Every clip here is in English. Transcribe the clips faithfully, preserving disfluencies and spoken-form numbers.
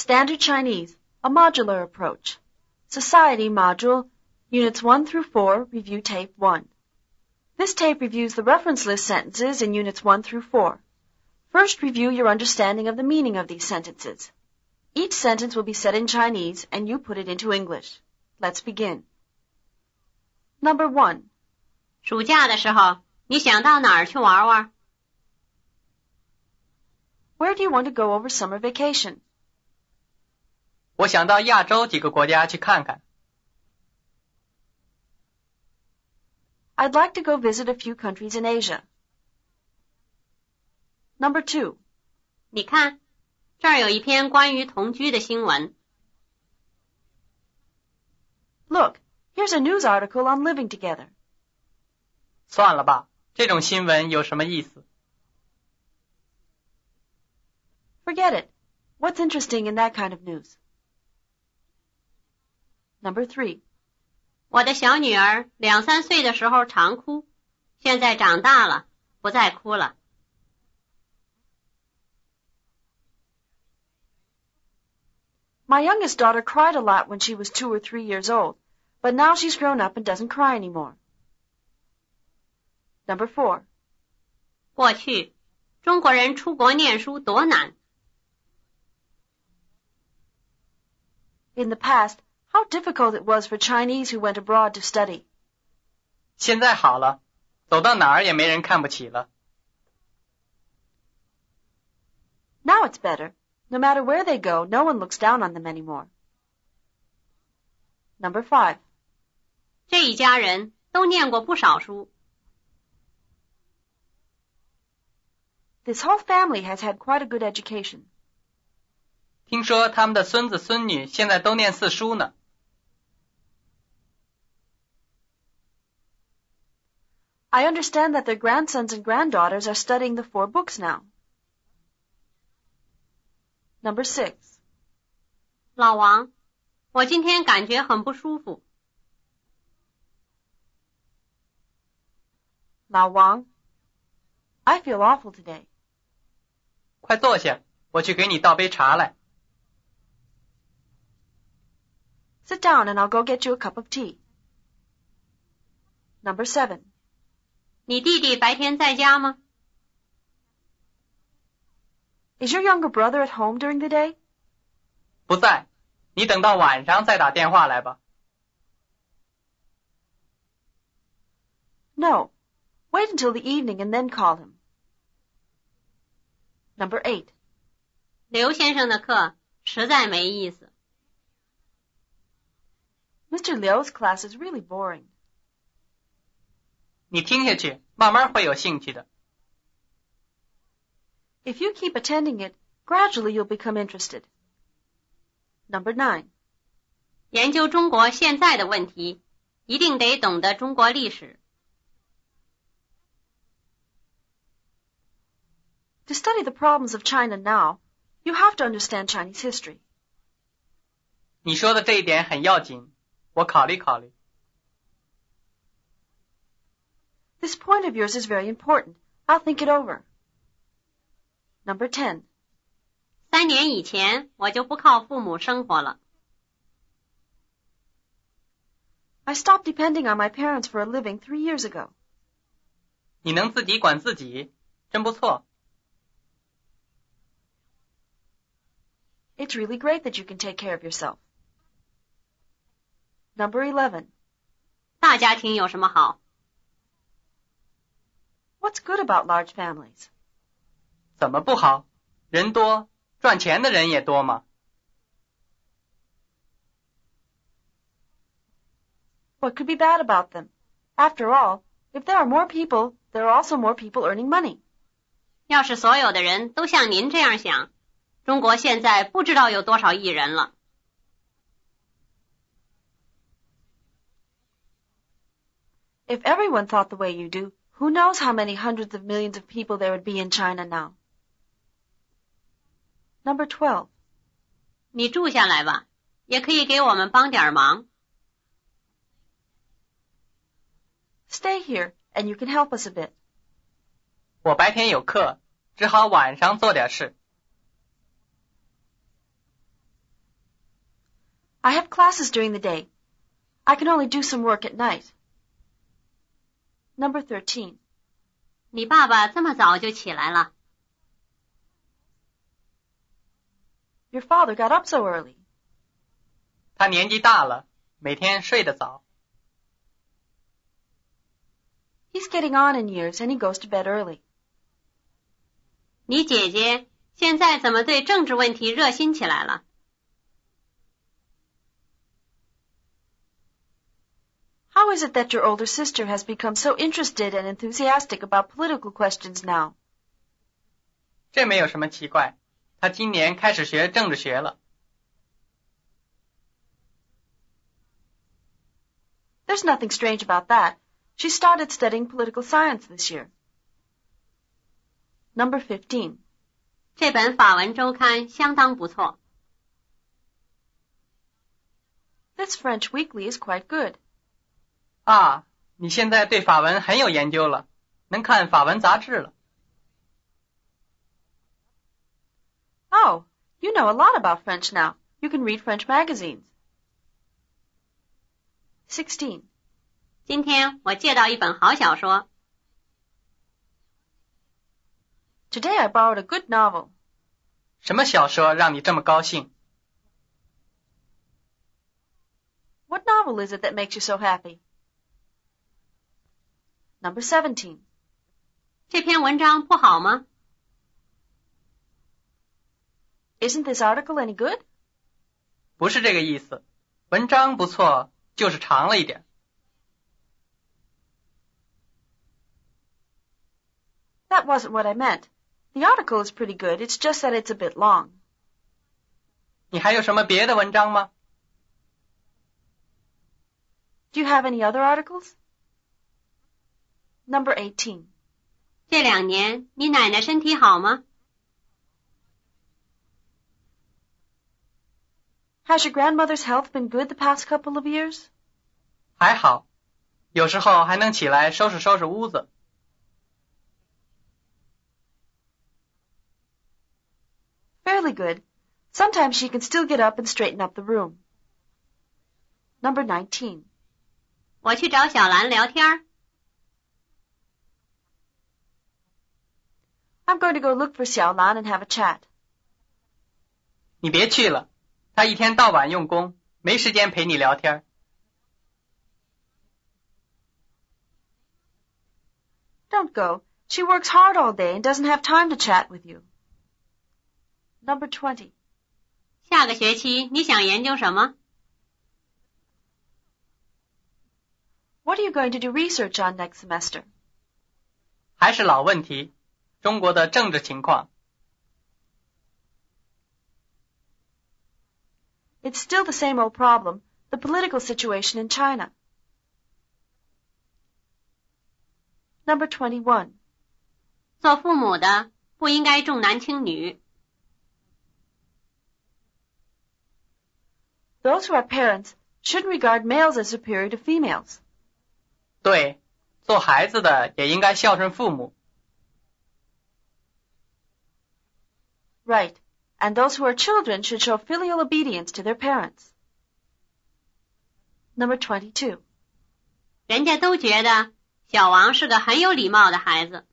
Standard Chinese, a modular approach. Society module, Units one through four, review tape one. This tape reviews the reference list sentences in Units one through four. First, review your understanding of the meaning of these sentences. Each sentence will be said in Chinese, and you put it into English. Let's begin. Number one. 暑假的时候，你想到哪儿去玩玩？ Where do you want to go over summer vacation? 我想到亚洲几个国家去看看。 I'd like to go visit a few countries in Asia. Number two. 你看，这儿有一篇关于同居的新闻。 Look, here's a news article on living together. 算了吧，这种新闻有什么意思？ Forget it. What's interesting in that kind of news? Number three. 我的小女儿两三岁的时候常哭，现在长大了，不再哭了。 My youngest daughter cried a lot when she was two or three years old, but now she's grown up and doesn't cry anymore. Number four. 过去，中国人出国念书多难。 In the past, how difficult it was for Chinese who went abroad to study. 现在好了，走到哪儿也没人看不起了。 Now it's better. No matter where they go, no one looks down on them anymore. Number five. 这一家人都念过不少书。 This whole family has had quite a good education. 听说他们的孙子孙女现在都念四书呢。 I understand that their grandsons and granddaughters are studying the four books now. Number six. 老王，我今天感觉很不舒服。 Lao Wang, I feel awful today. 快坐下，我去给你倒杯茶来。 Sit down and I'll go get you a cup of tea. Number seven. 你弟弟白天在家吗？ Is your younger brother at home during the day? 不在，你等到晚上再打电话来吧。 No. Wait until the evening and then call him. Number eight. 刘先生的课实在没意思。 Mister Liu's class is really boring. 你听下去，慢慢会有兴趣的。 If you keep attending it, gradually you'll become interested. Number nine. 研究中国现在的问题，一定得懂得中国历史。 To study the problems of China now, you have to understand Chinese history. 你说的这一点很要紧，我考虑考虑。 This point of yours is very important. I'll think it over. Number ten. 三年以前，我就不靠父母生活了。 I stopped depending on my parents for a living three years ago. 你能自己管自己，真不错。 It's really great that you can take care of yourself. Number eleven. 大家庭有什么好？ What's good about large families? 怎么不好？人多，赚钱的人也多嘛。 What could be bad about them? After all, if there are more people, there are also more people earning money. 要是所有的人都像您这样想，中国现在不知道有多少亿人了。 If everyone thought the way you do, who knows how many hundreds of millions of people there would be in China now? Number twelve. 你住下来吧，也可以给我们帮点忙。 Stay here, and you can help us a bit. 我白天有课，只好晚上做点事。 I have classes during the day. I can only do some work at night. Number thirteen. 你爸爸这么早就起来了。 Your father got up so early. 他年纪大了，每天睡得早。 He's getting on in years and he goes to bed early. 你姐姐现在怎么对政治问题热心起来了？ How is it that your older sister has become so interested and enthusiastic about political questions now? 这没有什么奇怪，她今年开始学政治学了。 There's nothing strange about that. She started studying political science this year. Number fifteen. 这本法文周刊相当不错。 This French weekly is quite good. 啊，你现在对法文很有研究了，能看法文杂志了。 Oh, you know a lot about French now. You can read French magazines. Sixteen. 今天我借到一本好小说。 Today I borrowed a good novel. 什么小说让你这么高兴？ What novel is it that makes you so happy? Number seventeen. 这篇文章不好吗？ Isn't this article any good? 不是这个意思，文章不错，就是长了一点。 That wasn't what I meant. The article is pretty good, it's just that it's a bit long. 你还有什么别的文章吗？ Do you have any other articles? Number eighteen. 这两年你奶奶身体好吗？ Has your grandmother's health been good the past couple of years? 还好，有时候还能起来收拾收拾屋子。 Fairly good. Sometimes she can still get up and straighten up the room. Number nineteen. 我去找小兰聊天。 I'm going to go look for Xiao Lan and have a chat. 你别去了，她一天到晚用功，没时间陪你聊天。 Don't go. She works hard all day and doesn't have time to chat with you. Number twenty. 下个学期你想研究什么？ What are you going to do research on next semester? 还是老问题，中国的政治情况。 It's still the same old problem, the political situation in China. Number twenty-one. 做父母的不应该重男轻女。 Those who are parents shouldn't regard males as superior to females. 对，做孩子的也应该孝顺父母。 Right. And those who are children should show filial obedience to their parents. Number twenty-two. 人家都觉得小王是个很有礼貌的孩子。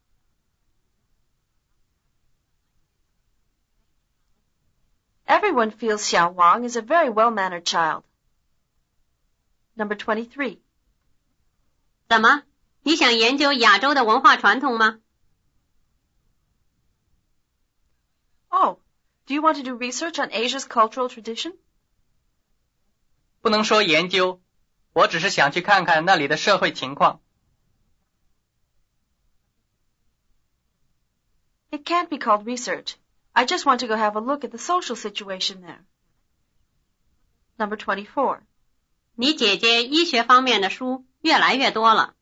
Everyone feels Xiao Wang is a very well-mannered child. Number twenty-three. 怎么？你想研究亚洲的文化传统吗？ Oh, do you want to do research on Asia's cultural tradition? 不能说研究，我只是想去看看那里的社会情况。 It can't be called research. I just want to go have a look at the social situation there. Number twenty-four. 你姐姐医学方面的书越来越多了。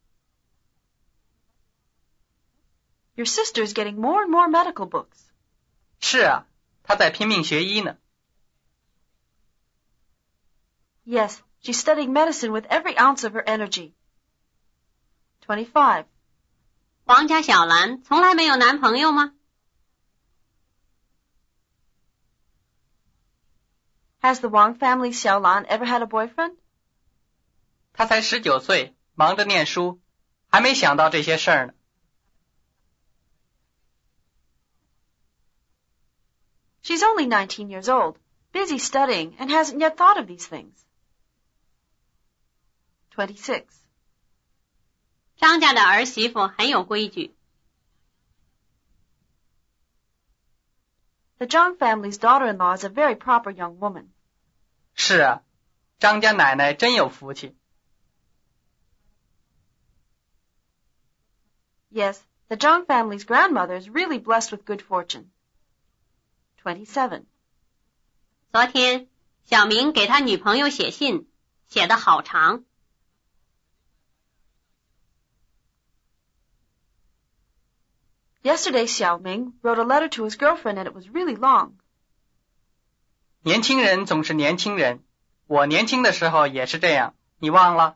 Your sister's getting more and more medical books. 是啊，她在拼命学医呢。 Yes, she's studying medicine with every ounce of her energy. twenty-five. 王家小兰从来没有男朋友吗？ Has the Wang family Xiaolan ever had a boyfriend? 他才十九岁，忙着念书，还没想到这些事儿呢。 She's only nineteen years old, busy studying, and hasn't yet thought of these things. twenty-six. 张家的儿媳妇很有规矩。 The Zhang family's daughter-in-law is a very proper young woman. 是啊，张家奶奶真有福气。 Yes, the Zhang family's grandmother is really blessed with good fortune. twenty-seven. 昨天小明给他女朋友写信，写得好长。 Yesterday, Xiaoming wrote a letter to his girlfriend and it was really long. 年轻人总是年轻人，我年轻的时候也是这样，你忘了？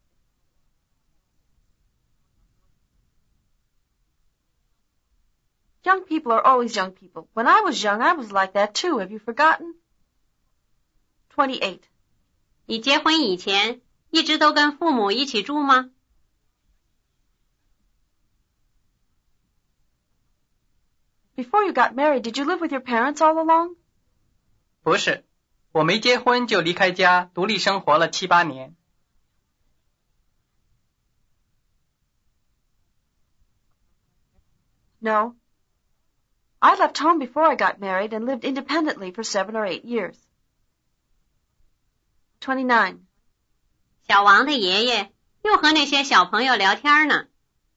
Young people are always young people. When I was young, I was like that too. Have you forgotten? twenty-eight. 你结婚以前一直都跟父母一起住吗？ Before you got married, did you live with your parents all along? 不是，我没结婚就离开家，独立生活了七八年。 No. I left home before I got married and lived independently for seven or eight years. twenty-nine. 小王的爷爷又和那些小朋友聊天呢。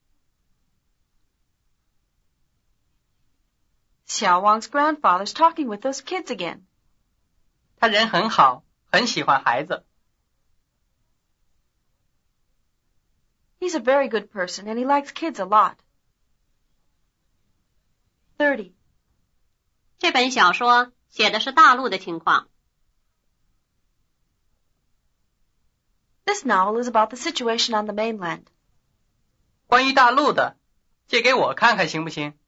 Xiao Wang's grandfather's talking with those kids again. 他人很好，很喜欢孩子。 He's a very good person and he likes kids a lot. thirty. 这本小说写的是大陆的情况。 This novel is about the situation on the mainland. 关于大陆的，借给我看看行不行？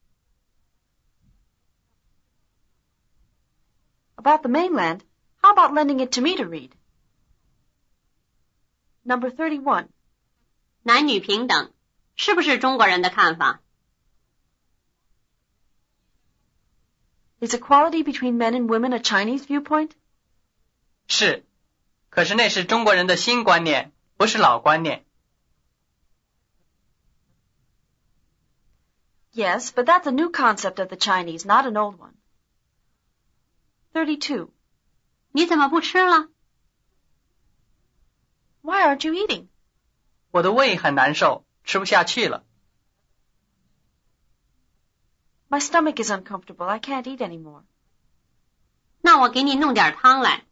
About the mainland? How about lending it to me to read? Number thirty-one. 男女平等，是不是中国人的看法？ Is equality between men and women a Chinese viewpoint? 是，可是那是中国人的新观念，不是老观念。 Yes, but that's a new concept of the Chinese, not an old one. thirty-two. 你怎么不吃了？ Why aren't you eating? 我的胃很难受，吃不下去了。 My stomach is uncomfortable. I can't eat anymore. 那我给你弄点汤来。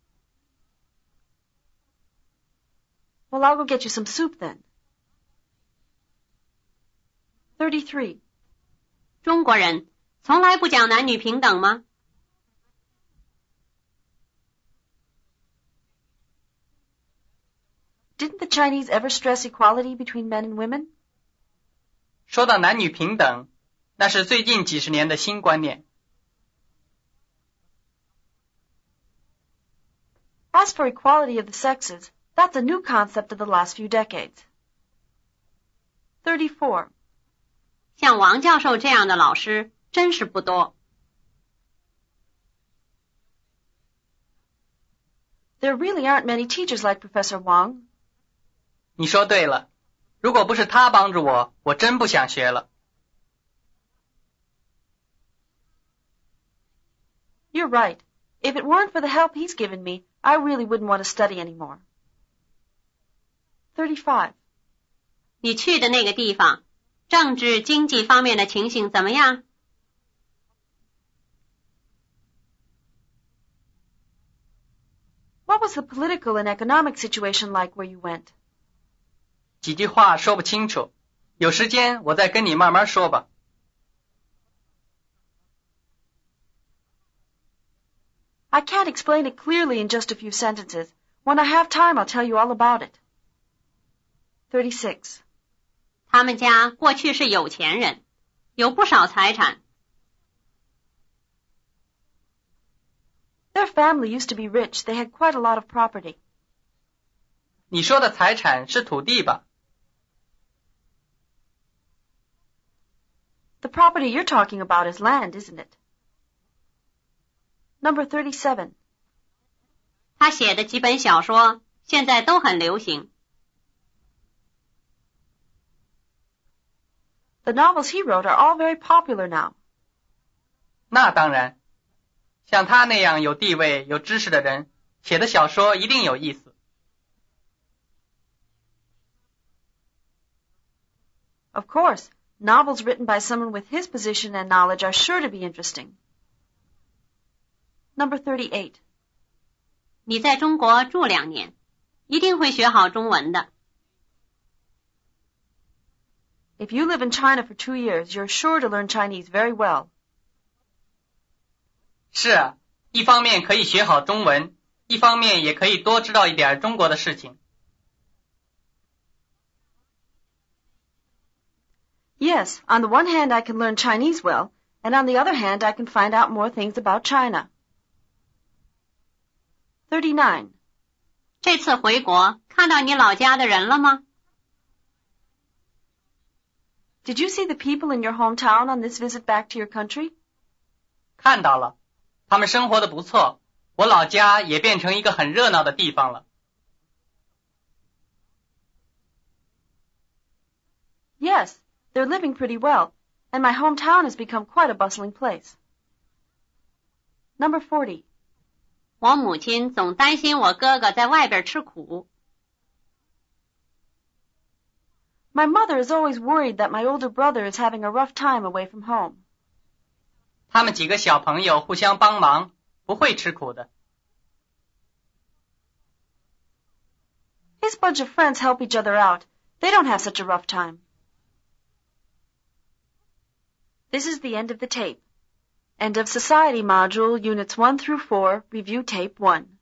Well, I'll go get you some soup then. thirty-three. 中国人从来不讲男女平等吗？ Didn't the Chinese ever stress equality between men and women? 说到男女平等，那是最近几十年的新观念。 As for equality of the sexes, that's a new concept of the last few decades. thirty-four. 像王教授这样的老师真是不多。 There really aren't many teachers like Professor Wang. 你说对了，如果不是他帮助我，我真不想学了。 You're right. If it weren't for the help he's given me, I really wouldn't want to study anymore. thirty-five. 你去的那个地方，政治经济方面的情形怎么样？ What was the political and economic situation like where you went? 几句话说不清楚，有时间我再跟你慢慢说吧。 I can't explain it clearly in just a few sentences. When I have time, I'll tell you all about it. thirty-six. 他们家过去是有钱人，有不少财产。 Their family used to be rich. They had quite a lot of property. 你说的财产是土地吧？ The property you're talking about is land, isn't it? Number thirty-seven. 他写的几本小说现在都很流行。 The novels he wrote are all very popular now. 那当然，像他那样有地位、有知识的人，写的小说一定有意思。 Of course, novels written by someone with his position and knowledge are sure to be interesting. Number thirty-eight. 你在中国住两年，一定会学好中文的。 If you live in China for two years, you're sure to learn Chinese very well. 是啊，一方面可以学好中文，一方面也可以多知道一点中国的事情。 Yes, on the one hand I can learn Chinese well, and on the other hand I can find out more things about China. thirty-nine. 这次回国看到你老家的人了吗？ Did you see the people in your hometown on this visit back to your country? 看到了，他们生活的不错，我老家也变成一个很热闹的地方了。 Yes, they're living pretty well, and my hometown has become quite a bustling place. Number forty. 我母亲总担心我哥哥在外边吃苦。 My mother is always worried that my older brother is having a rough time away from home. 他们几个小朋友互相帮忙，不会吃苦的。 His bunch of friends help each other out. They don't have such a rough time. This is the end of the tape. End of Society Module, Units one through four, Review Tape one.